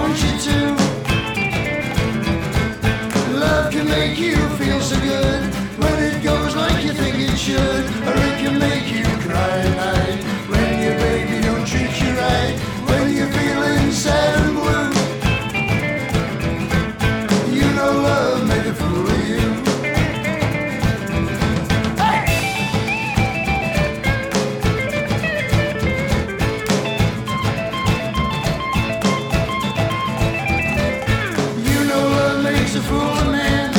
want you to. Love can make you feel so good when it goes like you think it should, or it can make you cry at night when your baby don't treat you right, when you're feeling sad and blue. You know love made a fool of you. A fool of man.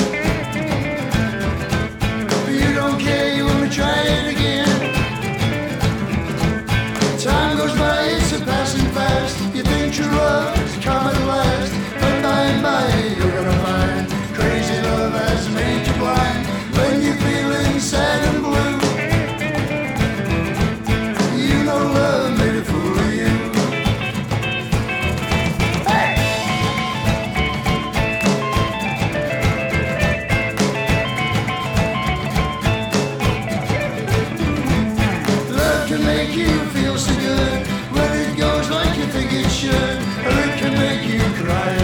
You don't care, you wanna try it again. Time goes by, it's a passing fast. You think true love is come at last, but by and by you're gonna find crazy love has made you blind. When you're feeling sad and blue, you know love made a fool of you. Can make you feel so good when it goes like you think it should, or it can make you cry